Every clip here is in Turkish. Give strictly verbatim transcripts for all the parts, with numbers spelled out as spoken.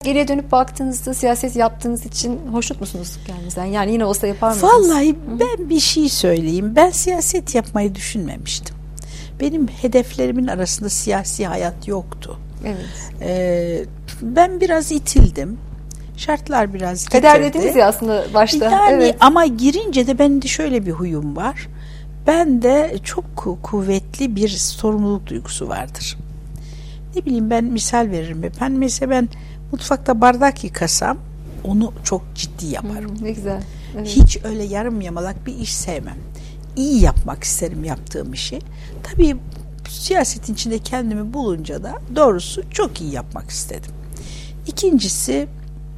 Geriye dönüp baktığınızda siyaset yaptığınız için hoşnut musunuz kendinizden? Yani yine olsa yapar mısınız? Vallahi ben bir şey söyleyeyim. Ben siyaset yapmayı düşünmemiştim. Benim hedeflerimin arasında siyasi hayat yoktu. Evet. Ee, ben biraz itildim. Şartlar biraz getirdi. Kader dediniz ya aslında başta. Yani evet. Ama girince de benim de şöyle bir huyum var. Ben de çok kuvvetli bir sorumluluk duygusu vardır. Ne bileyim, ben misal veririm hep. Ben mesela ben mutfakta bardak yıkasam onu çok ciddi yaparım. Hmm, ne güzel. Evet. Hiç öyle yarım yamalak bir iş sevmem. İyi yapmak isterim yaptığım işi. Tabii siyasetin içinde kendimi bulunca da doğrusu çok iyi yapmak istedim. İkincisi,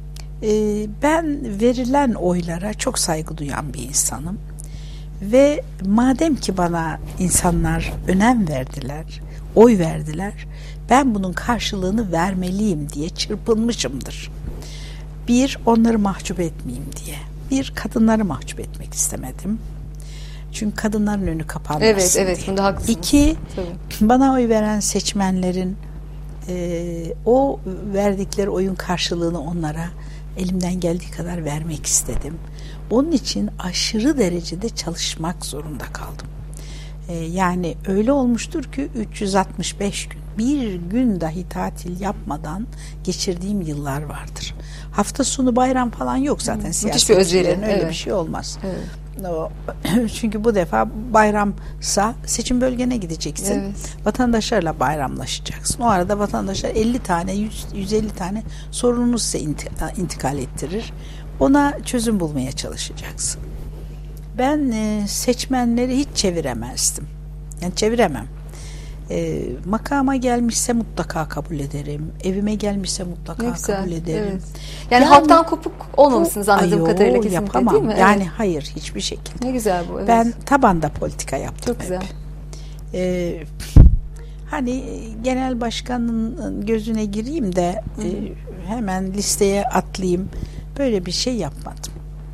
ben verilen oylara çok saygı duyan bir insanım. Ve madem ki bana insanlar önem verdiler, oy verdiler, ben bunun karşılığını vermeliyim diye çırpınmışımdır. Bir, onları mahcup etmeyeyim diye. Bir, kadınları mahcup etmek istemedim. Çünkü kadınların önü kapanmasın evet, evet, diye. Bunda haklısınız. İki, Tabii. bana oy veren seçmenlerin e, o verdikleri oyun karşılığını onlara elimden geldiği kadar vermek istedim. Onun için aşırı derecede çalışmak zorunda kaldım. Ee, yani öyle olmuştur ki üç yüz altmış beş gün, bir gün dahi tatil yapmadan geçirdiğim yıllar vardır. Hafta sonu bayram falan yok zaten. Hmm, siyasetçilerin öyle evet. bir şey olmaz. Evet. O, çünkü bu defa bayramsa seçim bölgene gideceksin. Evet. Vatandaşlarla bayramlaşacaksın. O arada vatandaşlar elli tane, yüz, yüz elli tane sorununu size intikal ettirir. Ona çözüm bulmaya çalışacaksın. Ben e, seçmenleri hiç çeviremezdim. Yani çeviremem. E, makama gelmişse mutlaka kabul ederim. Evime gelmişse mutlaka kabul ederim. Evet. Yani, yani halktan kopuk olmamışsınız anladığım ayo, kadarıyla kesinlikle, yapamam. değil mi? Yani evet. Hayır, hiçbir şekilde. Ne güzel bu. Evet. Ben tabanda politika yaptım. Çok hep. güzel. Ee, hani genel başkanın gözüne gireyim de e, hemen listeye atlayayım. Böyle bir şey yapmadım.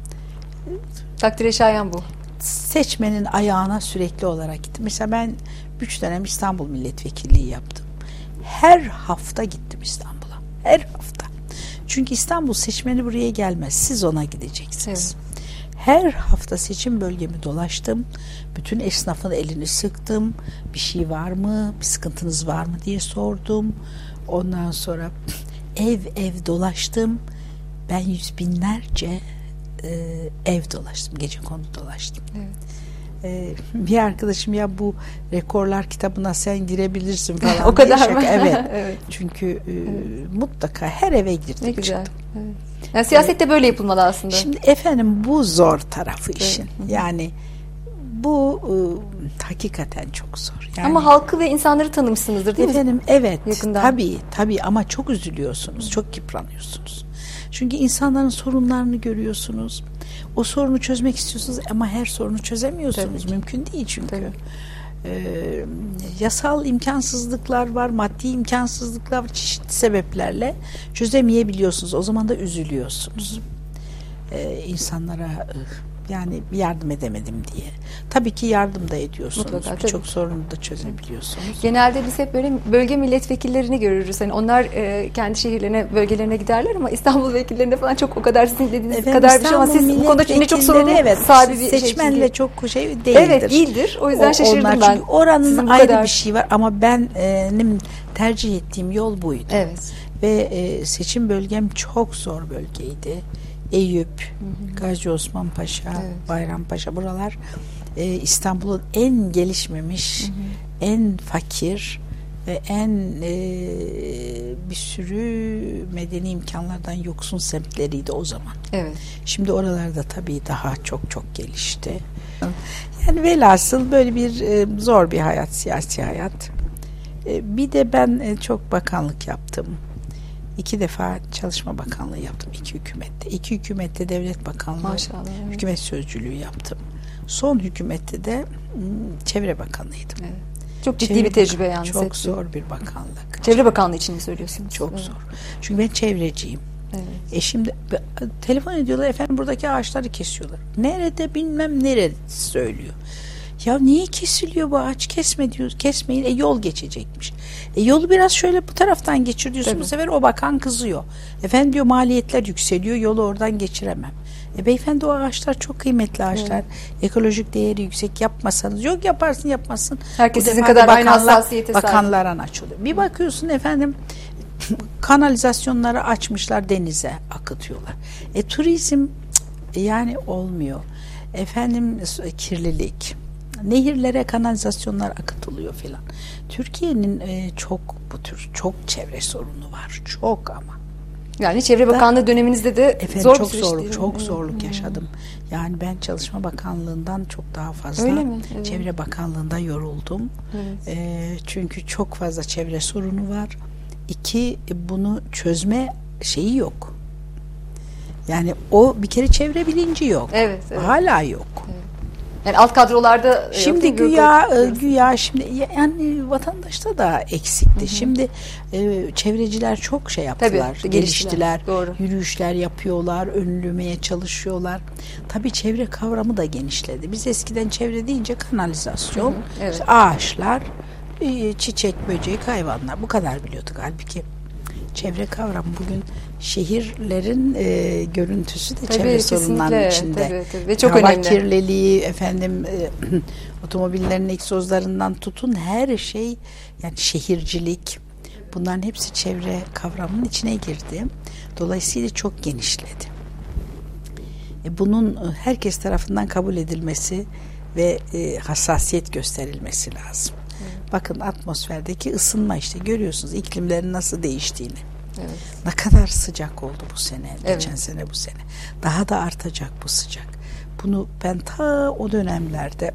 Takdire şayan bu. Seçmenin ayağına sürekli olarak gittim. Mesela ben üç dönem İstanbul milletvekilliği yaptım. Her hafta gittim İstanbul'a. Her hafta. Çünkü İstanbul seçmeni buraya gelmez. Siz ona gideceksiniz. Evet. Her hafta seçim bölgemi dolaştım. Bütün esnafın elini sıktım. Bir şey var mı? Bir sıkıntınız var mı diye sordum. Ondan sonra ev ev dolaştım. Ben yüz binlerce e, ev dolaştım. Gecekondu dolaştım. Evet. E, bir arkadaşım ya bu rekorlar kitabına sen girebilirsin falan. O kadar mı? Evet. Evet. Çünkü e, evet. mutlaka her eve girdim. Ne güzel. Evet. Yani siyasette evet. böyle yapılmalı aslında. Şimdi efendim bu zor tarafı işin. Evet. Yani bu e, hakikaten çok zor. Yani, ama halkı ve insanları tanımışsınızdır değil efendim, mi? Evet. Yakından. Tabii tabii ama çok üzülüyorsunuz. Çok yıpranıyorsunuz. Çünkü insanların sorunlarını görüyorsunuz. O sorunu çözmek istiyorsunuz ama her sorunu çözemiyorsunuz. Tabii. Mümkün değil çünkü. Ee, yasal imkansızlıklar var, maddi imkansızlıklar var, çeşitli sebeplerle çözemeyebiliyorsunuz. O zaman da üzülüyorsunuz. Ee, insanlara yani yardım edemedim diye. Tabii ki yardım da ediyorsunuz. Birçok sorunu da çözebiliyorsunuz. Genelde biz hep böyle bölge milletvekillerini görürüz. Yani onlar e, kendi şehirlerine, bölgelerine giderler ama İstanbul vekillerinde falan çok o kadar sizin dediğiniz Efendim, kadar bir şey ama siz bu konuda yine çok sorumlu evet, sahibi bir seçmenle şey. çok şey değildir. Evet değildir. O yüzden o, şaşırdım ben. Oranın ayrı kadar... bir şey var ama ben e, tercih ettiğim yol buydu. Evet. Ve e, seçim bölgem çok zor bölgeydi. Eyüp, hı hı. Gazi Osman Paşa, evet. Bayrampaşa buralar e, İstanbul'un en gelişmemiş, hı hı. en fakir ve en e, bir sürü medeni imkanlardan yoksun semtleriydi o zaman. Evet. Şimdi oralarda tabii daha çok çok gelişti. Yani velhasıl böyle bir e, zor bir hayat, siyasi hayat. E, bir de ben e, çok bakanlık yaptım. İki defa Çalışma Bakanlığı yaptım. İki hükümette. İki hükümette Devlet Bakanlığı, Maşallah, evet. hükümet sözcülüğü yaptım. Son hükümette de Çevre Bakanlığıydım. Evet. Çok ciddi Çevre bir tecrübe yalnız. Çok hepsi. Zor bir bakanlık. Çevre Bakanlığı için mi söylüyorsunuz? Çok evet. zor. Çünkü ben çevreciyim. Evet. E şimdi telefon ediyorlar, efendim buradaki ağaçları kesiyorlar. Nerede bilmem nerede söylüyor. Ya niye kesiliyor bu ağaç? Kesme diyoruz. Kesmeyin. E yol geçecekmiş. E yolu biraz şöyle bu taraftan geçir diyorsun. Tabii. Bu sefer o bakan kızıyor. Efendim diyor maliyetler yükseliyor. Yolu oradan geçiremem. E beyefendi o ağaçlar çok kıymetli ağaçlar. Evet. Ekolojik değeri yüksek, yapmasanız. Yok yaparsın yapmasın. Herkes sizin kadar aynı hassasiyete sahip. Bakanlardan açılıyor. Bir bakıyorsun efendim kanalizasyonları açmışlar, denize akıtıyorlar. E turizm yani olmuyor. Efendim kirlilik, nehirlere kanalizasyonlar akıtılıyor filan. Türkiye'nin e, çok bu tür çok çevre sorunu var. Çok ama. Yani Çevre Bakanlığı da, döneminizde de efendim, zor çok bir zorluk, çok zorluk hmm. yaşadım. Yani ben Çalışma Bakanlığı'ndan çok daha fazla evet. Çevre Bakanlığı'nda yoruldum. Evet. E, çünkü çok fazla çevre sorunu var. İki, bunu çözme şeyi yok. Yani o bir kere çevre bilinci yok. Evet, evet. Hala yok. Evet. Yani alt kadrolarda şimdi yok, güya e, güya şimdi yani vatandaşta da eksikti. Hı hı. Şimdi e, çevreciler çok şey yaptılar, tabii, geliştiler, doğru. Yürüyüşler yapıyorlar, önlemeye çalışıyorlar. Tabii çevre kavramı da genişledi. Biz eskiden çevre deyince kanalizasyon, hı hı, evet. işte ağaçlar, e, çiçek, böcek, hayvanlar bu kadar biliyorduk halbuki. Çevre kavramı bugün şehirlerin e, görüntüsü de tabii, çevre sorunlarının içinde. Tabii, tabii. Ve çok hava önemli. kirliliği, efendim e, otomobillerin egzozlarından tutun her şey, yani şehircilik, bunların hepsi çevre kavramının içine girdi. Dolayısıyla çok genişledi. E, bunun herkes tarafından kabul edilmesi ve e, hassasiyet gösterilmesi lazım. Bakın atmosferdeki ısınma işte görüyorsunuz iklimlerin nasıl değiştiğini. Evet. Ne kadar sıcak oldu bu sene, evet. Geçen sene bu sene. Daha da artacak bu sıcak. Bunu ben ta o dönemlerde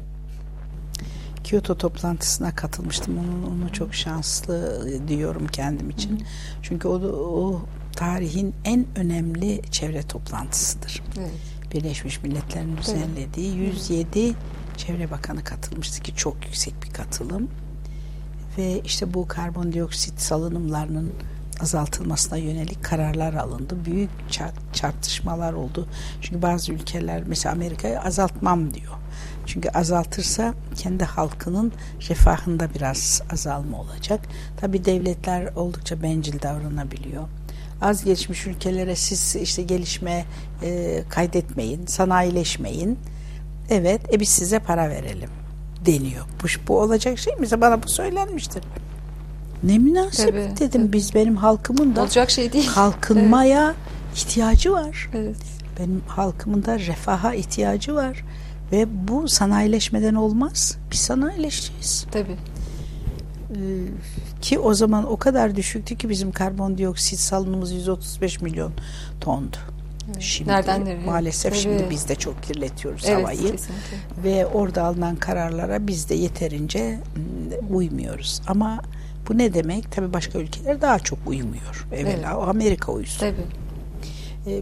Kyoto toplantısına katılmıştım. Onu, onu çok şanslı diyorum kendim için. Hı. Çünkü o, o tarihin en önemli çevre toplantısıdır. Evet. Birleşmiş Milletler'in düzenlediği yüz yedi Çevre Bakanı katılmıştı ki çok yüksek bir katılım. Ve işte bu karbondioksit salınımlarının azaltılmasına yönelik kararlar alındı. Büyük tartışmalar oldu. Çünkü bazı ülkeler mesela Amerika'yı azaltmam diyor. Çünkü azaltırsa kendi halkının refahında biraz azalma olacak. Tabii devletler oldukça bencil davranabiliyor. Az gelişmiş ülkelere siz işte gelişme e, kaydetmeyin, sanayileşmeyin. Evet, e biz size para verelim deniyor. Bu, bu olacak şey mi? Mesela bana bu söylenmiştir. Ne münasebet tabii, dedim. Tabii. Biz benim halkımın da olacak şey değil. Kalkınmaya evet. ihtiyacı var. Evet. Benim halkımın da refaha ihtiyacı var. Ve bu sanayileşmeden olmaz. Biz sanayileşeceğiz. Tabii. Ee, ki o zaman o kadar düşüktü ki bizim karbondioksit salınımımız yüz otuz beş milyon tondu. Evet. Şimdi nereden nereye? Maalesef tabii. Şimdi biz de çok kirletiyoruz evet, havayı. Kesinlikle. Ve orada alınan kararlara biz de yeterince uymuyoruz. Ama bu ne demek? Tabii başka ülkeler daha çok uymuyor. Evvela evet. O Amerika uysun. Tabii. Ee,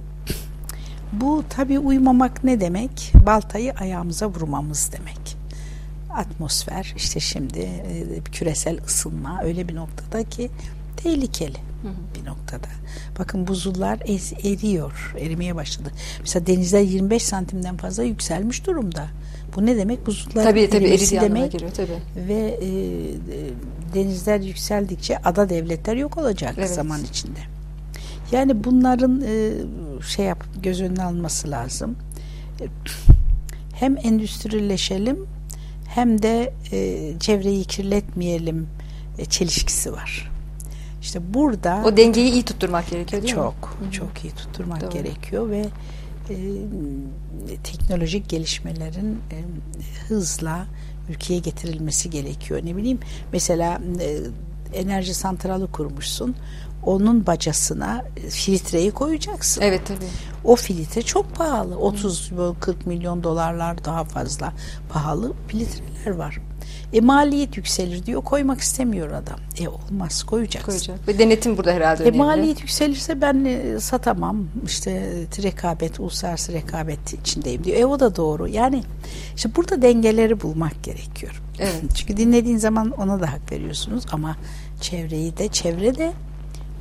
bu tabii uymamak ne demek? Baltayı ayağımıza vurmamız demek. Atmosfer işte şimdi e, küresel ısınma öyle bir noktada ki tehlikeli. Hı hı. Bir noktada. Bakın buzullar ez, eriyor. Erimeye başladı. Mesela denizler yirmi beş santimden fazla yükselmiş durumda. Bu ne demek? Buzullar tabii, erimesi tabii, demek. giriyor, tabii. Ve e, denizler yükseldikçe ada devletler yok olacak evet. zaman içinde. Yani bunların e, şey yap göz önüne alınması lazım. E, hem endüstrileşelim hem de e, çevreyi kirletmeyelim e, çelişkisi var. İşte burada o dengeyi iyi tutturmak gerekiyor değil çok, mi? Çok çok iyi tutturmak Doğru. gerekiyor ve e, teknolojik gelişmelerin e, hızla ülkeye getirilmesi gerekiyor. Ne bileyim mesela e, enerji santralı kurmuşsun. Onun bacasına filtreyi koyacaksın. Evet tabii. O filtre çok pahalı. otuz kırk milyon dolarlar daha fazla pahalı filtreler var. E maliyet yükselir diyor. Koymak istemiyor adam. E olmaz koyacaksın. Koyacak. Ve denetim burada herhalde e, önemli. Maliyet yükselirse ben e, satamam. İşte rekabet, uluslararası rekabet içindeyim diyor. E o da doğru. Yani işte burada dengeleri bulmak gerekiyor. Evet. Çünkü dinlediğin zaman ona da hak veriyorsunuz ama çevreyi de çevre de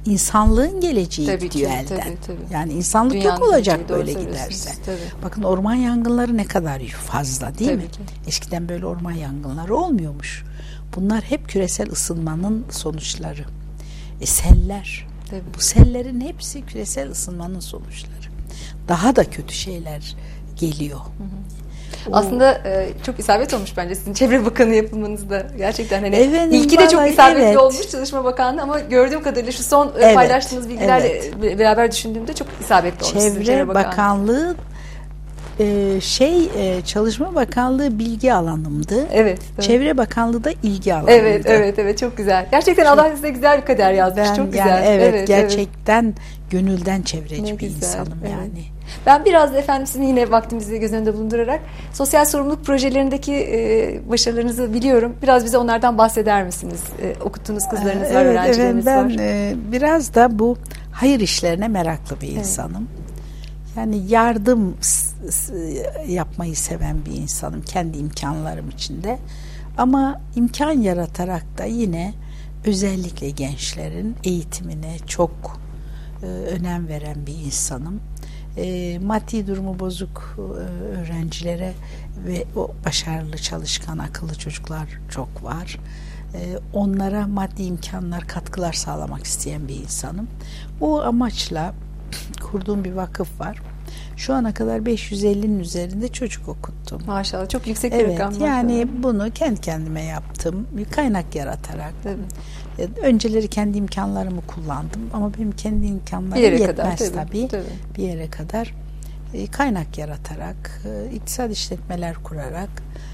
insanlığın geleceği tabii gidiyor ki, elden. Tabii, tabii. Yani insanlık Dünyanın yok olacak geleceği, böyle doğru giderse. Tabii. Bakın orman yangınları ne kadar fazla değil tabii mi? Ki. Eskiden böyle orman yangınları olmuyormuş. Bunlar hep küresel ısınmanın sonuçları. E, seller. Tabii. Bu sellerin hepsi küresel ısınmanın sonuçları. Daha da kötü şeyler geliyor. Hı hı. Aslında e, çok isabet olmuş bence sizin Çevre Bakanı yapılmanızda. Gerçekten hani Efendim, ilki de çok isabetli evet. olmuş Çalışma Bakanlığı ama gördüğüm kadarıyla şu son evet, paylaştığınız bilgilerle evet. beraber düşündüğümde çok isabetli olmuş. Çevre, Çevre Bakanlığı e, şey e, Çalışma Bakanlığı bilgi alanımdı. Evet, evet. Çevre Bakanlığı da ilgi alanımdı. Evet, evet, evet çok güzel. Gerçekten çok, Allah size güzel bir kader yazmış. Ben, çok güzel. Yani, evet, evet, gerçekten evet. gönülden çevreci Ne bir güzel, insanım evet. yani. Ben biraz da efendim sizin yine vaktimizi göz önünde bulundurarak sosyal sorumluluk projelerindeki e, başarılarınızı biliyorum. Biraz bize onlardan bahseder misiniz? E, okuttuğunuz kızlarınız var, evet, öğrencileriniz evet, ben, var. Ben e, biraz da bu hayır işlerine meraklı bir insanım. Evet. Yani yardım yapmayı seven bir insanım kendi imkanlarım içinde. Ama imkan yaratarak da yine özellikle gençlerin eğitimine çok e, önem veren bir insanım. E, maddi durumu bozuk e, öğrencilere ve o başarılı, çalışkan, akıllı çocuklar çok var. E, onlara maddi imkanlar, katkılar sağlamak isteyen bir insanım. Bu amaçla kurduğum bir vakıf var. Şu ana kadar beş yüz ellinin üzerinde çocuk okuttum. Maşallah çok yüksek bir evet, rakam. Yani maşallah. bunu kendi kendime yaptım. Bir kaynak yaratarak. Tabii. Önceleri kendi imkanlarımı kullandım ama benim kendi imkanlarım bir yere yetmez kadar, tabii, tabii. tabii. Bir yere kadar kaynak yaratarak, iktisat işletmeler kurarak,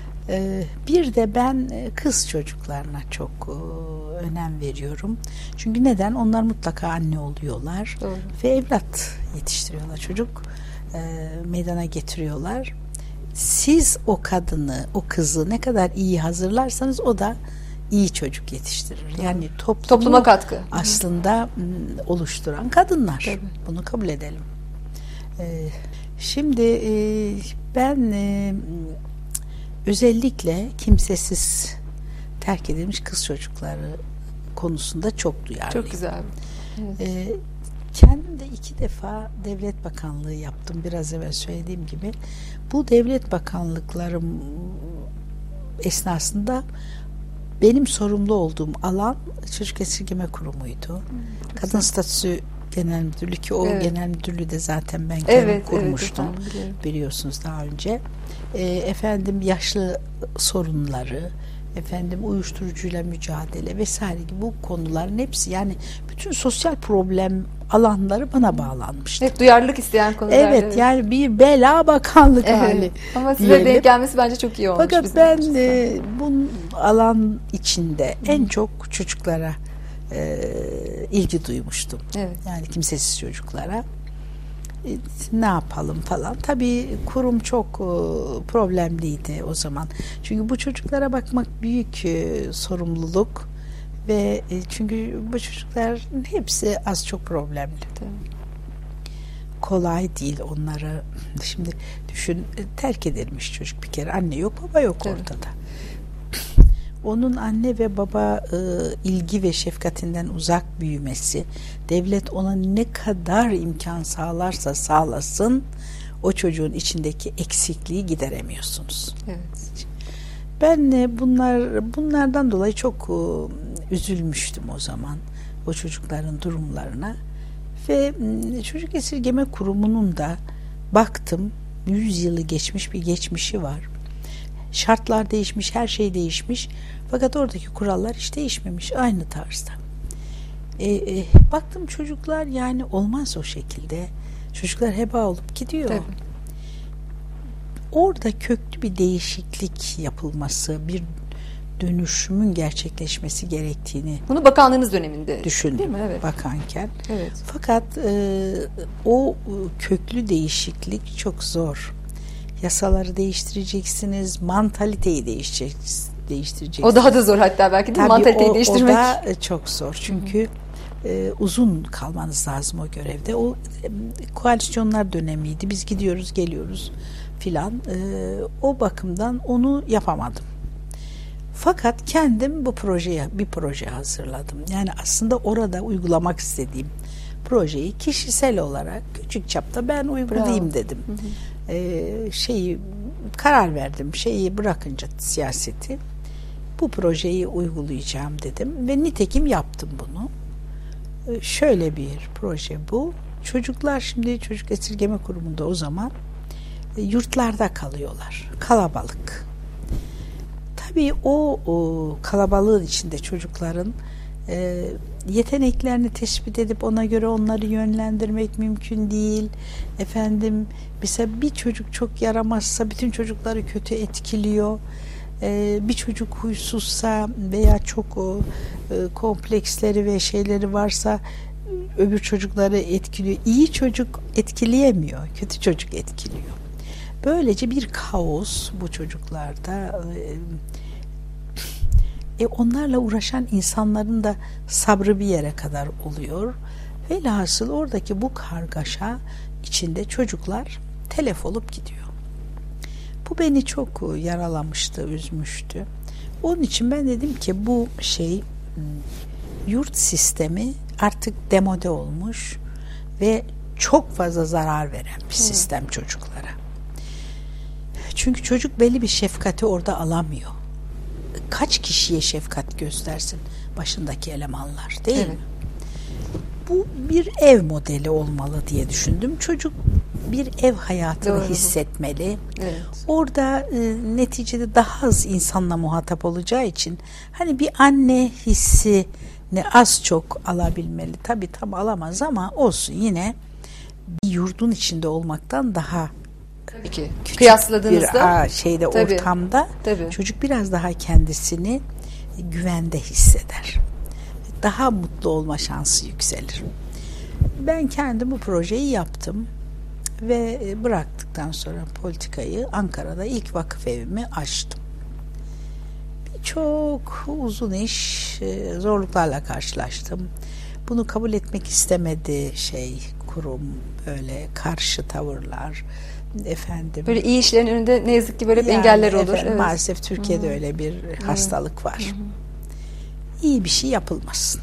bir de ben kız çocuklarına çok önem veriyorum. Çünkü neden? Onlar mutlaka anne oluyorlar. Doğru. Ve evlat yetiştiriyorlar. Çocuk meydana getiriyorlar. Siz o kadını, o kızı ne kadar iyi hazırlarsanız o da iyi çocuk yetiştirir. Yani topluma katkı aslında Hı. oluşturan kadınlar. Tabii. Bunu kabul edelim. Ee, şimdi e, ben e, özellikle kimsesiz terk edilmiş kız çocukları konusunda çok duyarlıyım. Çok güzel. Evet. Ee, kendim de iki defa devlet bakanlığı yaptım. Biraz evvel söylediğim gibi. Bu devlet bakanlıklarım esnasında benim sorumlu olduğum alan Çocuk Esirgeme Kurumu'ydu. Hmm, Kadın Statüsü Genel Müdürlüğü ki o evet. genel müdürlüğü de zaten ben kendim evet, kurmuştum. Evet, efendim, biliyorsunuz daha önce. E, efendim yaşlı sorunları, efendim uyuşturucuyla mücadele vesaire gibi bu konuların hepsi yani bütün sosyal problem alanları bana bağlanmıştı. Hep duyarlılık isteyen konular. Evet, evet. Yani bir bela bakanlık evet. hali. Ama size denk gelmesi bence çok iyi olmuş. Fakat ben e, bu alan içinde Hı. en çok çocuklara e, ilgi duymuştum. Evet. Yani kimsesiz çocuklara. E, ne yapalım falan. Tabii kurum çok e, problemliydi o zaman. Çünkü bu çocuklara bakmak büyük e, sorumluluk ve e, çünkü bu çocukların hepsi az çok problemli. Tabii. Kolay değil onları. Şimdi düşün, terk edilmiş çocuk bir kere. Anne yok, baba yok evet. ortada. Onun anne ve baba e, ilgi ve şefkatinden uzak büyümesi, devlet ona ne kadar imkan sağlarsa sağlasın, o çocuğun içindeki eksikliği gideremiyorsunuz. Evet. Ben e, bunlar bunlardan dolayı çok e, üzülmüştüm o zaman o çocukların durumlarına. Ve Çocuk Esirgeme Kurumu'nun da baktım yüz yılı geçmiş bir geçmişi var. Şartlar değişmiş, her şey değişmiş. Fakat oradaki kurallar hiç değişmemiş. Aynı tarzda. E, e, baktım çocuklar yani olmaz o şekilde. Çocuklar heba olup gidiyor. Tabii. Orada köklü bir değişiklik yapılması, bir dönüşümün gerçekleşmesi gerektiğini bunu bakanlığınız döneminde düşündüm değil mi? Evet. bakanken. Evet. Fakat e, o köklü değişiklik çok zor. Yasaları değiştireceksiniz, mantaliteyi değiştireceksiniz. değiştireceksiniz. O daha da zor hatta belki değil mi? Mantaliteyi o, değiştirmek. O da çok zor. Çünkü e, uzun kalmanız lazım o görevde. O e, koalisyonlar dönemiydi. Biz gidiyoruz, geliyoruz filan. E, o bakımdan onu yapamadım. Fakat kendim bu projeye bir proje hazırladım. Yani aslında orada uygulamak istediğim projeyi kişisel olarak küçük çapta ben uygulayayım Bravo. dedim. Hı hı. Ee, şeyi karar verdim. Şeyi bırakınca siyaseti bu projeyi uygulayacağım dedim ve nitekim yaptım bunu. Ee, şöyle bir proje bu. Çocuklar şimdi çocuk esirgeme kurumunda o zaman e, yurtlarda kalıyorlar. Kalabalık. Tabii o, o kalabalığın içinde çocukların e, yeteneklerini tespit edip ona göre onları yönlendirmek mümkün değil. Efendim mesela bir çocuk çok yaramazsa bütün çocukları kötü etkiliyor. Ee, bir çocuk huysuzsa veya çok o, e, kompleksleri ve şeyleri varsa öbür çocukları etkiliyor. İyi çocuk etkileyemiyor, kötü çocuk etkiliyor. Böylece bir kaos bu çocuklarda. E, onlarla uğraşan insanların da sabrı bir yere kadar oluyor. Velhasıl oradaki bu kargaşa içinde çocuklar telef olup gidiyor. Bu beni çok yaralamıştı, üzmüştü. Onun için ben dedim ki bu şey yurt sistemi artık demode olmuş ve çok fazla zarar veren bir sistem çocuklara. Çünkü çocuk belli bir şefkati orada alamıyor. Kaç kişiye şefkat göstersin başındaki elemanlar, değil evet. mi? Bu bir ev modeli olmalı diye düşündüm. Çocuk bir ev hayatını Doğru. hissetmeli. Evet. Orada e, neticede daha az insanla muhatap olacağı için hani bir anne hissini az çok alabilmeli. Tabii tam alamaz ama olsun, yine bir yurdun içinde olmaktan daha Tabii ki. Kıyasladığınızda bir a, şeyde tabii, ortamda tabii. çocuk biraz daha kendisini güvende hisseder. Daha mutlu olma şansı yükselir. Ben kendim bu projeyi yaptım ve bıraktıktan sonra politikayı Ankara'da ilk vakıf evimi açtım. Çok uzun iş, zorluklarla karşılaştım. Bunu kabul etmek istemedi şey kurum, böyle karşı tavırlar. Efendim. Böyle iyi işlerin önünde ne yazık ki böyle yani engeller olur. Efendim, evet. Maalesef Türkiye'de Hı-hı. öyle bir Hı-hı. hastalık var. Hı-hı. İyi bir şey yapılmasın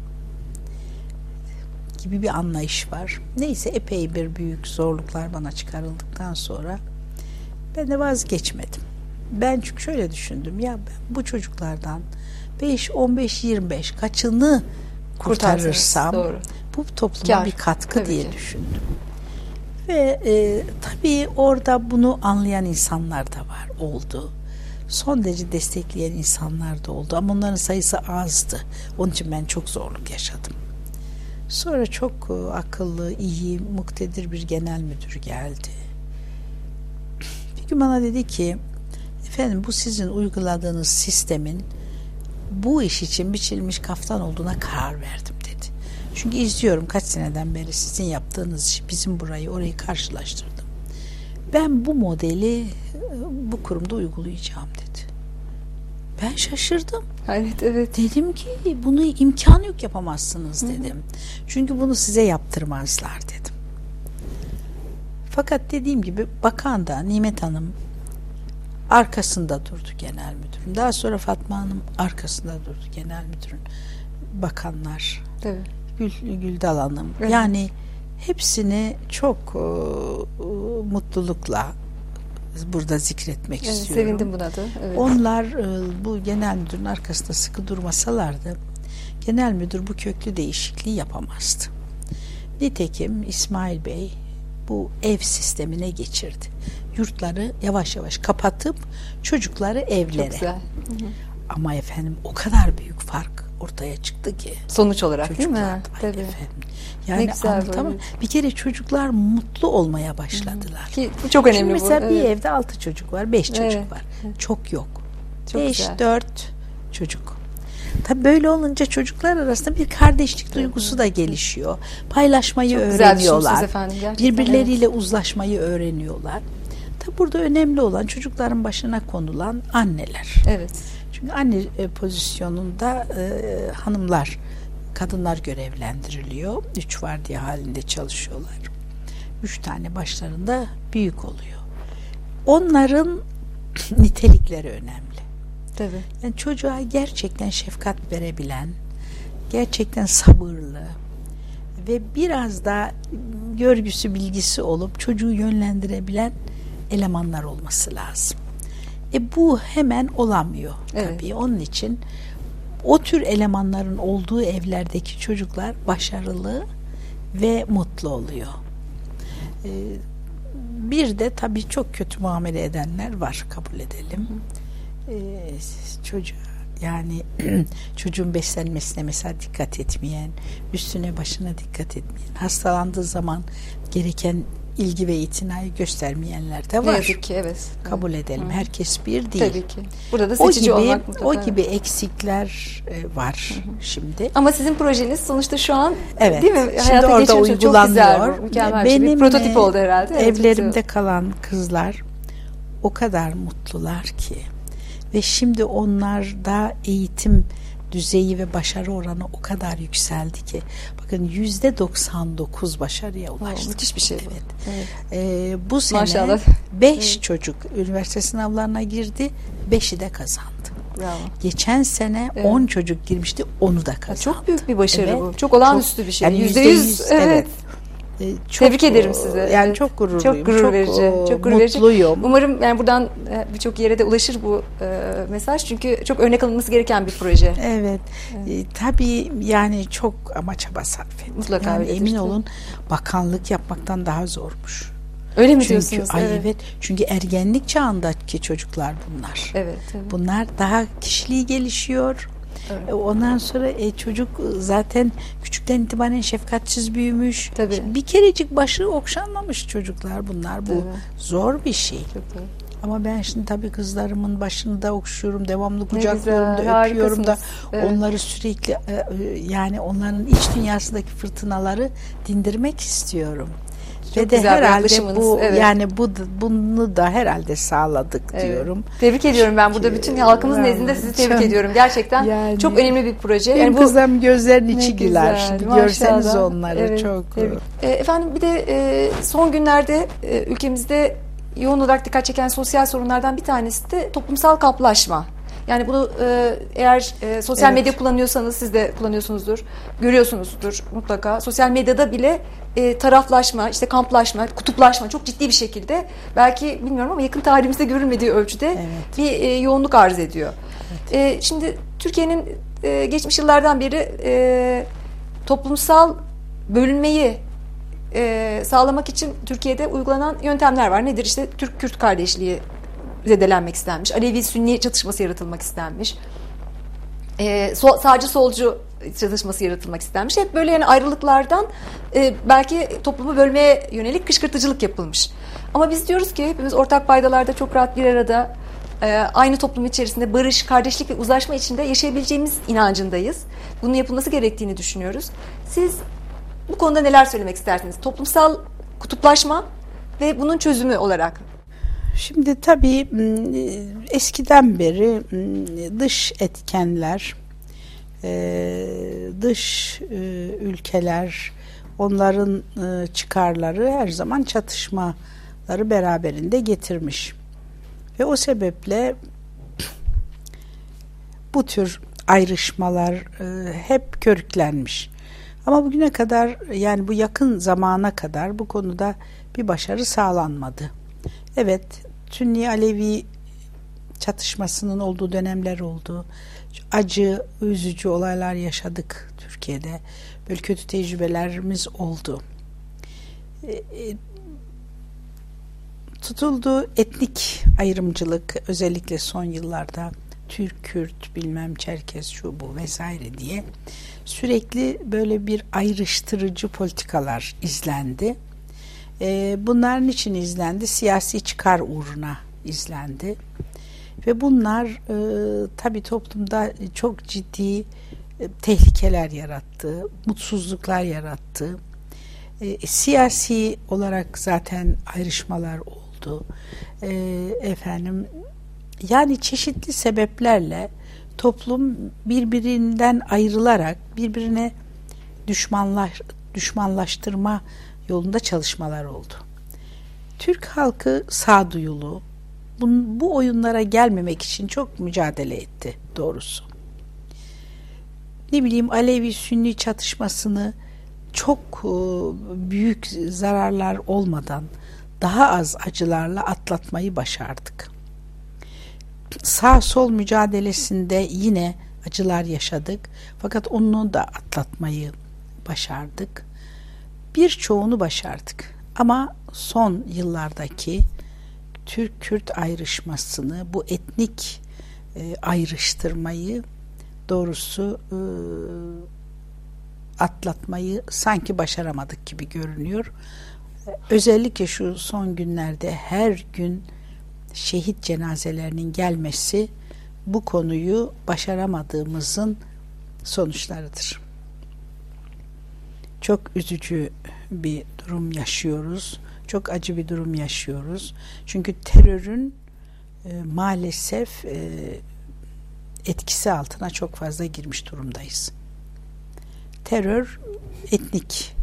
gibi bir anlayış var. Neyse, epey bir büyük zorluklar bana çıkarıldıktan sonra ben de vazgeçmedim. Ben çünkü şöyle düşündüm, ya ben bu çocuklardan beş, on beş, yirmi beş kaçını kurtarırsam Doğru. bu topluma Kar. bir katkı tabii diye ki. düşündüm. Ve e, tabii orada bunu anlayan insanlar da var, oldu. Son derece destekleyen insanlar da oldu ama onların sayısı azdı. Onun için ben çok zorluk yaşadım. Sonra çok e, akıllı, iyi, muktedir bir genel müdür geldi. Bir gün bana dedi ki, efendim bu sizin uyguladığınız sistemin bu iş için biçilmiş kaftan olduğuna karar verdim dedi. Çünkü izliyorum kaç seneden beri sizin yaptığınız işi, bizim burayı orayı karşılaştırdım. Ben bu modeli bu kurumda uygulayacağım dedi. Ben şaşırdım. Evet, evet. Dedim ki bunu imkanı yok, yapamazsınız dedim. Hı hı. Çünkü bunu size yaptırmazlar dedim. Fakat dediğim gibi bakan da Nimet Hanım arkasında durdu genel müdürün. Daha sonra Fatma Hanım arkasında durdu genel müdürün. Bakanlar. Tabii. Gül, Güldal Hanım. Evet. Yani hepsini çok e, mutlulukla burada zikretmek evet, istiyorum. Sevindim buna da. Evet. Onlar e, bu genel müdürün arkasında sıkı durmasalardı genel müdür bu köklü değişikliği yapamazdı. Nitekim İsmail Bey bu ev sistemine geçirdi. Yurtları yavaş yavaş kapatıp çocukları evlere. Çok güzel. Hı hı. Ama efendim o kadar büyük fark ortaya çıktı ki. Sonuç olarak değil mi? Tabii. Efendim. Yani anlatamam. Bir kere çocuklar mutlu olmaya başladılar. Ki çok önemli. Çünkü bu. mesela bir evet. evde altı çocuk var, beş çocuk evet. var. Çok yok. Çok beş, güzel. dört çocuk. Tabii böyle olunca çocuklar arasında bir kardeşlik evet. duygusu da gelişiyor. Paylaşmayı çok öğreniyorlar. Efendim, birbirleriyle evet. uzlaşmayı öğreniyorlar. Tabii burada önemli olan çocukların başına konulan anneler. Evet. Çünkü anne e, pozisyonunda e, hanımlar, kadınlar görevlendiriliyor. Üç vardiya halinde çalışıyorlar. Üç tane başlarında büyük oluyor. Onların nitelikleri önemli. Tabii. Yani çocuğa gerçekten şefkat verebilen, gerçekten sabırlı ve biraz da görgüsü, bilgisi olup çocuğu yönlendirebilen elemanlar olması lazım. E bu hemen olamıyor evet. tabii. Onun için o tür elemanların olduğu evlerdeki çocuklar başarılı ve mutlu oluyor. E, bir de tabii çok kötü muamele edenler var, kabul edelim. E, çocuğa yani çocuğun beslenmesine mesela dikkat etmeyen, üstüne başına dikkat etmeyen, hastalandığı zaman gereken ilgi ve itinayı göstermeyenler de var. Ne yazık ki, evet. Kabul evet. edelim. Hı. Herkes bir değil. Tabii ki. Burada da seçici o gibi, olmak mutlaka. O gibi eksikler var hı hı. şimdi. Ama sizin projeniz sonuçta şu an evet. değil mi? Şimdi Hayata orada geçiyor. uygulanıyor. Çok güzel, mükemmel Benim bir prototip oldu herhalde. Evlerimde evet, kalan kızlar o kadar mutlular ki ve şimdi onlarda eğitim düzeyi ve başarı oranı o kadar yükseldi ki bakın yüzde doksan dokuz başarıya ulaştı. Müthiş bir şey. Evet. evet. Ee, bu sene Maşallah. beş evet. çocuk üniversite sınavlarına girdi, beşi de kazandı. Bravo. Geçen sene evet. on çocuk girmişti, onu da kazandı. Çok büyük bir başarı evet. bu. Çok olağanüstü çok, bir şey. Yani yüzde yüz. Evet. evet. Çok, Tebrik ederim size. Yani evet. çok gururluyum. Çok gurur verici. Çok, çok gurur verici. mutluyum. Umarım yani buradan birçok yere de ulaşır bu e, mesaj. Çünkü çok örnek alınması gereken bir proje. Evet. evet. E, tabii yani çok ama çaba sarf ettim. Mutlaka yani öyledir. Emin olun bakanlık yapmaktan daha zormuş. Öyle mi çünkü, diyorsunuz? Ay evet. evet. Çünkü ergenlik çağındaki çocuklar bunlar. Evet. evet. Bunlar daha kişiliği gelişiyor. Evet. Ondan sonra e, çocuk zaten küçükten itibaren şefkatsiz büyümüş. Tabii. Bir kerecik başı okşanmamış çocuklar bunlar. Bu tabii. zor bir şey. Tabii. Ama ben şimdi tabii kızlarımın başını da okşuyorum, devamlı kucaklıyorum da, öpüyorum da evet. onları sürekli yani onların iç dünyasındaki fırtınaları dindirmek istiyorum. Çok Ve de herhalde bu evet. yani bu bunu da herhalde sağladık evet. diyorum. Tebrik ediyorum ben burada bütün halkımız nezdinde sizi tebrik çok, ediyorum. Gerçekten yani, çok önemli bir proje. Yani bu kızım gözlerin içi güler. Şimdi maşallah. Görseniz onları evet, çok. E, efendim bir de e, son günlerde e, ülkemizde yoğun olarak dikkat çeken sosyal sorunlardan bir tanesi de toplumsal kamplaşma. Yani bunu e, eğer e, sosyal evet. medya kullanıyorsanız siz de kullanıyorsunuzdur, görüyorsunuzdur mutlaka. Sosyal medyada bile e, taraflaşma, işte kamplaşma, kutuplaşma çok ciddi bir şekilde belki bilmiyorum ama yakın tarihimizde görülmediği ölçüde evet. bir e, yoğunluk arz ediyor. Evet. E, şimdi Türkiye'nin e, geçmiş yıllardan beri e, toplumsal bölünmeyi e, sağlamak için Türkiye'de uygulanan yöntemler var. Nedir? İşte Türk-Kürt kardeşliği zedelenmek istenmiş. Alevi-Sünni çatışması yaratılmak istenmiş. Ee, so, sağcı solcu çatışması yaratılmak istenmiş. Hep böyle yani ayrılıklardan e, belki toplumu bölmeye yönelik kışkırtıcılık yapılmış. Ama biz diyoruz ki hepimiz ortak paydalarda çok rahat bir arada e, aynı toplum içerisinde barış, kardeşlik ve uzlaşma içinde yaşayabileceğimiz inancındayız. Bunun yapılması gerektiğini düşünüyoruz. Siz bu konuda neler söylemek istersiniz? Toplumsal kutuplaşma ve bunun çözümü olarak. Şimdi tabii eskiden beri dış etkenler, dış ülkeler, onların çıkarları her zaman çatışmaları beraberinde getirmiş. Ve o sebeple bu tür ayrışmalar hep körüklenmiş. Ama bugüne kadar yani bu yakın zamana kadar bu konuda bir başarı sağlanmadı. Evet, Sünni Alevi çatışmasının olduğu dönemler oldu. Acı, üzücü olaylar yaşadık Türkiye'de. Böyle kötü tecrübelerimiz oldu. E, e, tutuldu etnik ayrımcılık özellikle son yıllarda Türk, Kürt, bilmem Çerkez, şu bu vesaire diye sürekli böyle bir ayrıştırıcı politikalar izlendi. Bunlar niçin izlendi? Siyasi çıkar uğruna izlendi. Ve bunlar e, tabii toplumda çok ciddi e, tehlikeler yarattı, mutsuzluklar yarattı. E, siyasi olarak zaten ayrışmalar oldu. E, efendim, yani çeşitli sebeplerle toplum birbirinden ayrılarak birbirine düşmanlaş, düşmanlaştırma yolunda çalışmalar oldu. Türk halkı sağduyulu, bu, bu oyunlara gelmemek için çok mücadele etti doğrusu. Ne bileyim, Alevi-Sünni çatışmasını çok e, büyük zararlar olmadan daha az acılarla atlatmayı başardık. Sağ-sol mücadelesinde yine acılar yaşadık. Fakat onu da atlatmayı başardık. Birçoğunu başardık. Ama son yıllardaki Türk-Kürt ayrışmasını, bu etnik e, ayrıştırmayı doğrusu e, atlatmayı sanki başaramadık gibi görünüyor. Özellikle şu son günlerde her gün şehit cenazelerinin gelmesi bu konuyu başaramadığımızın sonuçlarıdır. Çok üzücü bir durum yaşıyoruz. Çok acı bir durum yaşıyoruz. Çünkü terörün e, maalesef e, etkisi altına çok fazla girmiş durumdayız. Terör etnik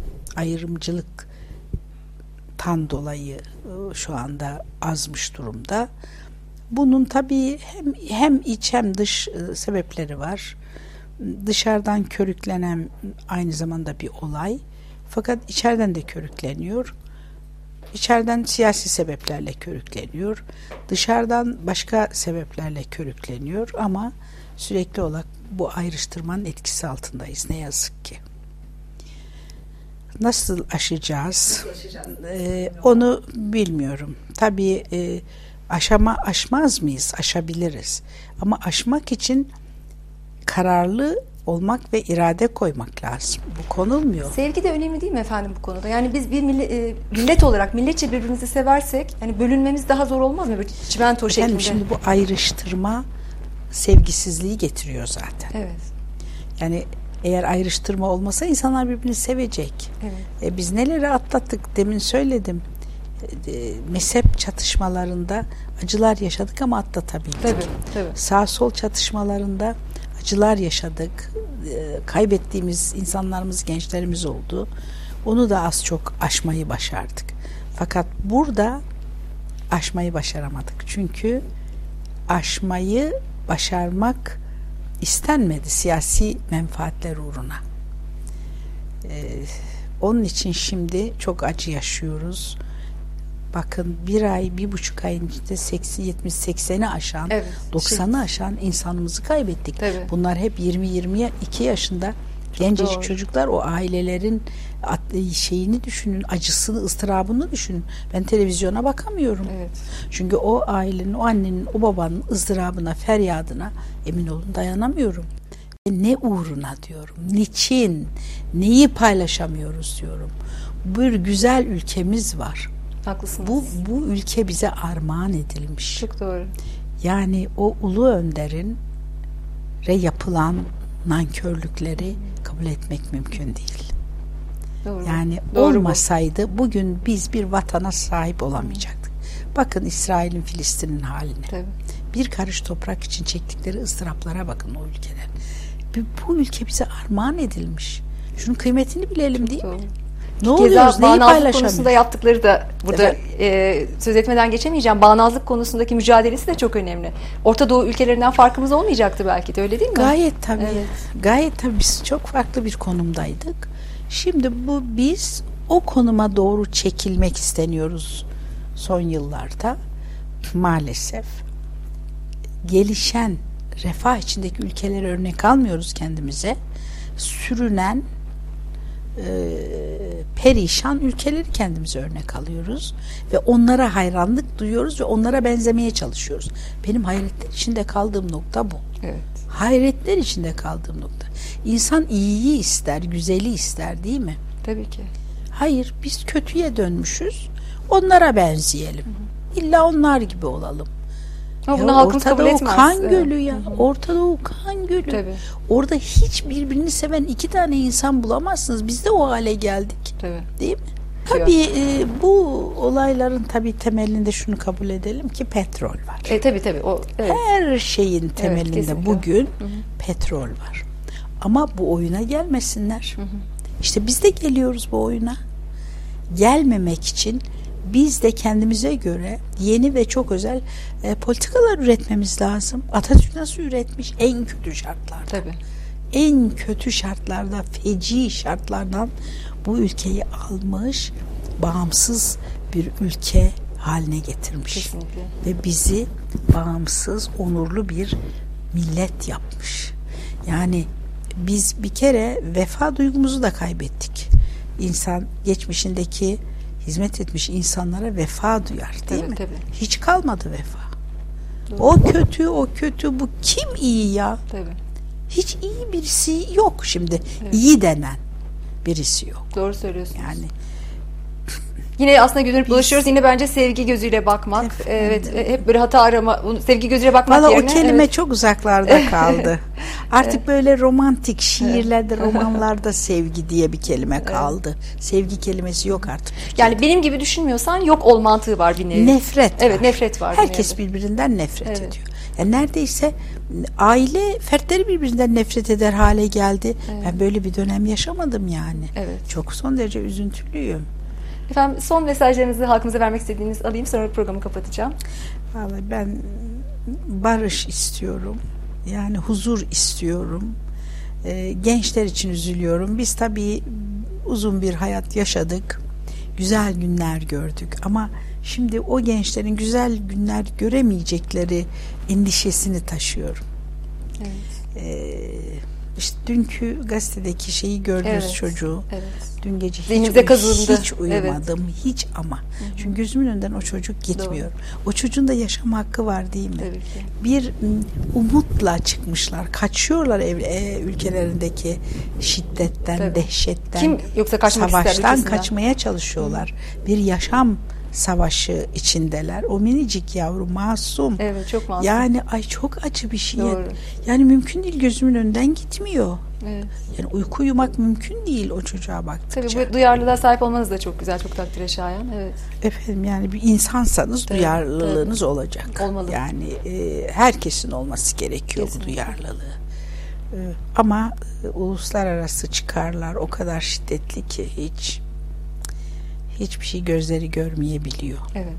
ayrımcılıktan dolayı şu anda azmış durumda. Bunun tabii hem, hem iç hem dış sebepleri var. Dışarıdan körüklenen aynı zamanda bir olay. Fakat içeriden de körükleniyor. İçeriden siyasi sebeplerle körükleniyor. Dışarıdan başka sebeplerle körükleniyor ama sürekli olarak bu ayrıştırmanın etkisi altındayız ne yazık ki. Nasıl aşacağız? Nasıl aşacağız? Ee, onu bilmiyorum. Tabii e, aşama aşmaz mıyız? Aşabiliriz. Ama aşmak için kararlı olmak ve irade koymak lazım. Bu konulmuyor. Sevgi de önemli değil mi efendim bu konuda? Yani biz bir millet, e, millet olarak milletçe birbirimizi seversek hani bölünmemiz daha zor olmaz mı? Böyle çimento şeklinde. Şimdi bu ayrıştırma sevgisizliği getiriyor zaten. Evet. Yani eğer ayrıştırma olmasa insanlar birbirini sevecek. Evet. E, biz neleri atlattık demin söyledim. E, mezhep çatışmalarında acılar yaşadık ama atlatabildik. Tabii, tabii. Sağ sol çatışmalarında acılar yaşadık. E, kaybettiğimiz insanlarımız, gençlerimiz oldu. Onu da az çok aşmayı başardık. Fakat burada aşmayı başaramadık. Çünkü aşmayı başarmak istenmedi siyasi menfaatler uğruna. Ee, onun için şimdi çok acı yaşıyoruz. Bakın bir ay, bir buçuk ayın içinde seksen, yetmiş, sekseni aşan, evet, doksanı aşan insanımızı kaybettik. Tabii. Bunlar hep yirmi yirmi iki yaşında gencecik Doğru. çocuklar. O ailelerin şeyini düşünün, acısını, ıstırabını düşünün. Ben televizyona bakamıyorum. Evet. Çünkü o ailenin, o annenin, o babanın ızdırabına, feryadına emin olun dayanamıyorum. Ne uğruna diyorum, niçin, neyi paylaşamıyoruz diyorum. Bir güzel ülkemiz var. Haklısınız. Bu, bu ülke bize armağan edilmiş. Çok doğru. Yani o ulu önderin re yapılan nankörlükleri kabul etmek mümkün değil. Doğru. Yani Doğru olmasaydı bu. bugün biz bir vatana sahip olamayacaktık. Bakın İsrail'in, Filistin'in haline. Tabii. Bir karış toprak için çektikleri ıstıraplara bakın o ülkeler. Bu ülke bize armağan edilmiş. Şunun kıymetini bilelim. Çok değil doğru. mi? Ne oluyoruz? Neyi bağnazlık konusunda yaptıkları da burada e, söz etmeden geçemeyeceğim. Bağnazlık konusundaki mücadelesi de çok önemli. Orta Doğu ülkelerinden farkımız olmayacaktı belki de, öyle değil mi? Gayet tabii. Evet. Gayet tabii biz çok farklı bir konumdaydık. Şimdi bu biz o konuma doğru çekilmek isteniyoruz son yıllarda. Maalesef gelişen refah içindeki ülkelere örnek almıyoruz kendimize. Sürünen e, perişan ülkeleri kendimize örnek alıyoruz ve onlara hayranlık duyuyoruz ve onlara benzemeye çalışıyoruz. Benim hayretler içinde kaldığım nokta bu. Evet. Hayretler içinde kaldığım nokta. İnsan iyiyi ister, güzeli ister değil mi? Tabii ki. Hayır, biz kötüye dönmüşüz. Onlara benzeyelim. Hı hı. İlla onlar gibi olalım. Ama bunu halkımız kabul etmez. Orta Doğu kan gölü ya. Hı hı. Orta Doğu kan gölü. Tabii. Orada hiç birbirini seven iki tane insan bulamazsınız. Biz de o hale geldik. Tabii. Değil mi? Tabii e, bu olayların tabii temelinde şunu kabul edelim ki petrol var. E, tabii tabii. O, evet. Her şeyin temelinde evet, bugün hı hı. petrol var. Ama bu oyuna gelmesinler. Hı hı. İşte biz de geliyoruz bu oyuna. Gelmemek için biz de kendimize göre yeni ve çok özel e, politikalar üretmemiz lazım. Atatürk nasıl üretmiş? En kötü şartlarda. Tabii. En kötü şartlarda, feci şartlardan bu ülkeyi almış, bağımsız bir ülke haline getirmiş. Kesinlikle. Ve bizi bağımsız, onurlu bir millet yapmış. Yani biz bir kere vefa duygumuzu da kaybettik. İnsan geçmişindeki hizmet etmiş insanlara vefa duyar, değil tabii, mi? Tabii. Hiç kalmadı vefa. Doğru. O kötü, o kötü, bu kim iyi ya? Tabii. Hiç iyi birisi yok şimdi. Evet. İyi denen birisi yok. Doğru söylüyorsunuz. Yani yine aslında dönüp dolaşıyoruz. Yine bence sevgi gözüyle bakmak. Efendim. Evet, hep böyle hata arama, sevgi gözüyle bakmak valla yerine. o kelime evet. çok uzaklarda kaldı. Artık böyle romantik şiirlerde, romanlarda sevgi diye bir kelime kaldı. Sevgi kelimesi yok artık. Yani benim gibi düşünmüyorsan yok ol mantığı var bir nevi. Nefret Evet, var. nefret var. Herkes birbirinden nefret Evet. ediyor. Yani neredeyse aile fertleri birbirinden nefret eder hale geldi. Evet. Ben böyle bir dönem yaşamadım yani. Evet. Çok son derece üzüntülüyüm. Efendim son mesajlarınızı halkımıza vermek istediğiniz alayım, sonra programı kapatacağım. Vallahi ben barış istiyorum. Yani huzur istiyorum. Ee, gençler için üzülüyorum. Biz tabii uzun bir hayat yaşadık. Güzel günler gördük. Ama şimdi o gençlerin güzel günler göremeyecekleri endişesini taşıyorum. Evet. Ee, işte dünkü gazetedeki şeyi gördünüz, Evet. çocuğu. Evet. Dün gece hiç, Zihnimize uy- kazındı. hiç uyumadım. Hiç ama. Hı hı. Çünkü gözümün önünden o çocuk gitmiyor. O çocuğun da yaşam hakkı var değil mi? Tabii ki. Bir m, umutla çıkmışlar. Kaçıyorlar ev, e, ülkelerindeki şiddetten, Tabii. dehşetten, Kim yoksa kaçmak ister savaştan ülkesinden? kaçmaya çalışıyorlar. Bir yaşam savaşı içindeler. O minicik yavru masum. Evet, çok masum. Yani ay çok acı bir şey. Doğru. Yani mümkün değil, gözümün önünden gitmiyor. Evet. Yani uyku uyumak mümkün değil o çocuğa baktıkça. Tabii bu duyarlılığa sahip olmanız da çok güzel, çok takdire şayan. Evet. Efendim yani bir insansanız Tabii, duyarlılığınız tabii. olacak. Olmalı. Yani e, herkesin olması gerekiyor Kesinlikle. bu duyarlılığı. E, ama e, uluslararası çıkarlar o kadar şiddetli ki hiç hiçbir şey gözleri görmeyebiliyor. Evet.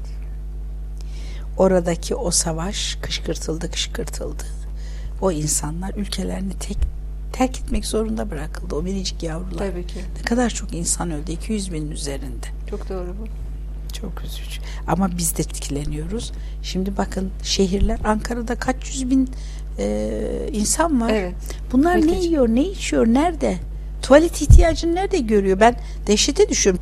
Oradaki o savaş kışkırtıldı kışkırtıldı. O insanlar ülkelerini tek terk etmek zorunda bırakıldı. O minicik yavrular. Tabii ki. Ne kadar çok insan öldü. iki yüz binin üzerinde. Çok doğru bu. Çok üzücü. Ama biz de etkileniyoruz. Şimdi bakın şehirler, Ankara'da kaç yüz bin e, insan var. Evet. Bunlar ne Mülteci. yiyor, ne içiyor, nerede? Tuvalet ihtiyacını nerede görüyor? Ben dehşete düşüyorum.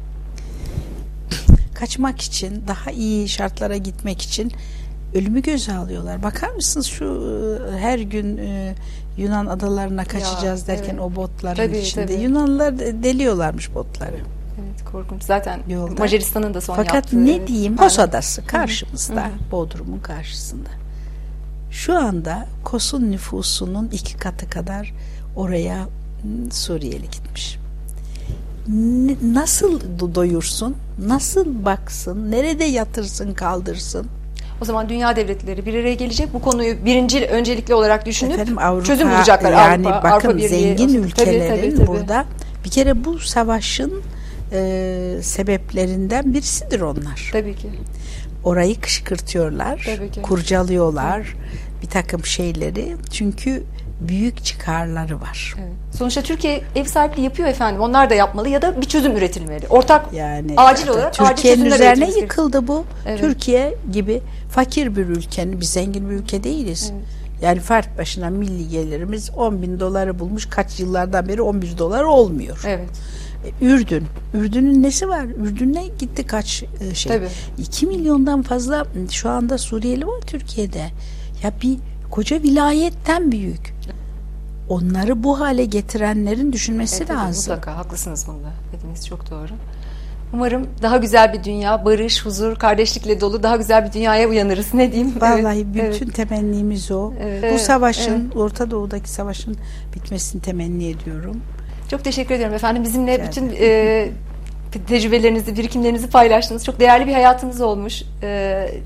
Kaçmak için, daha iyi şartlara gitmek için ölümü göze alıyorlar. Bakar mısınız şu e, her gün e, Yunan adalarına kaçacağız Ya, derken evet. o botların Tabii, içinde. tabii. Yunanlılar deliyorlarmış botları. Evet, korkunç. Zaten Yolda. Macaristan'ın da son Fakat yaptığı. ne evet. diyeyim? Aynen. Kos Adası karşımızda, Hı hı. Bodrum'un karşısında. Şu anda Kos'un nüfusunun iki katı kadar oraya m, Suriyeli gitmiş. N- nasıl do- doyursun? Nasıl baksın? Nerede yatırsın, kaldırsın? O zaman dünya devletleri bir araya gelecek. Bu konuyu birinci öncelikli olarak düşünüp Efendim, Avrupa, çözüm bulacaklar. Yani Avrupa, bakın Avrupa Birliği. zengin Tabii, ülkelerin tabii, tabii. burada bir kere bu savaşın e, sebeplerinden birisidir onlar. Tabii ki. Orayı kışkırtıyorlar, Tabii ki. kurcalıyorlar bir takım şeyleri. Çünkü büyük çıkarları var. Evet. Sonuçta Türkiye ev sahipliği yapıyor efendim. Onlar da yapmalı ya da bir çözüm üretilmeli. Ortak Yani acil olarak acil Türkiye'nin çözümler üzerine üretilmesi yıkıldı bu. Evet. Türkiye gibi fakir bir ülkenin, biz zengin bir ülke değiliz. Evet. Yani fert başına milli gelirimiz on bin doları bulmuş, kaç yıllardan beri on bir dolar olmuyor. Evet. E, Ürdün. Ürdün'ün nesi var? Ürdün'e gitti kaç e, şey. Tabii. iki milyondan fazla şu anda Suriyeli var Türkiye'de. Ya bir koca vilayetten büyük. Onları bu hale getirenlerin düşünmesi Evet, tabii, lazım. mutlaka haklısınız bunda. Dediğiniz çok doğru. Umarım daha güzel bir dünya, barış, huzur, kardeşlikle dolu daha güzel bir dünyaya uyanırız. Ne diyeyim? Vallahi Evet, bütün evet. temennimiz o. Evet, Bu evet, savaşın, evet. Orta Doğu'daki savaşın bitmesini temenni ediyorum. Çok teşekkür ediyorum efendim. Bizimle Rica bütün e, tecrübelerinizi, birikimlerinizi paylaştınız. Çok değerli bir hayatınız olmuş. E,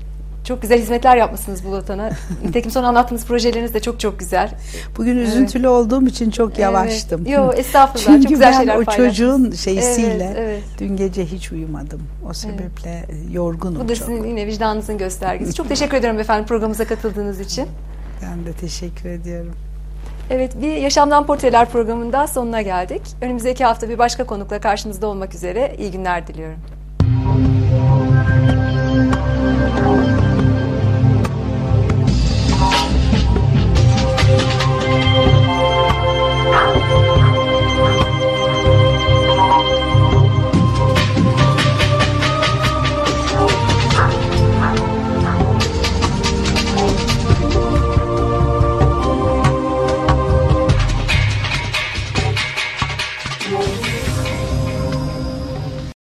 Çok güzel hizmetler yapmışsınız bu vatana. Nitekim son anlattığınız projeleriniz de çok çok güzel. Bugün üzüntülü evet. olduğum için çok yavaştım. Evet. Yo, estağfurullah. Çünkü çok güzel ben şeyler o çocuğun şeysiyle evet, evet. dün gece hiç uyumadım. O sebeple evet. yorgunum Bu da çok. sizin yine vicdanınızın göstergesi. Çok teşekkür ederim efendim programımıza katıldığınız için. Ben de teşekkür ediyorum. Evet, bir Yaşamdan Portreler programında sonuna geldik. Önümüzdeki hafta bir başka konukla karşınızda olmak üzere. İyi günler diliyorum.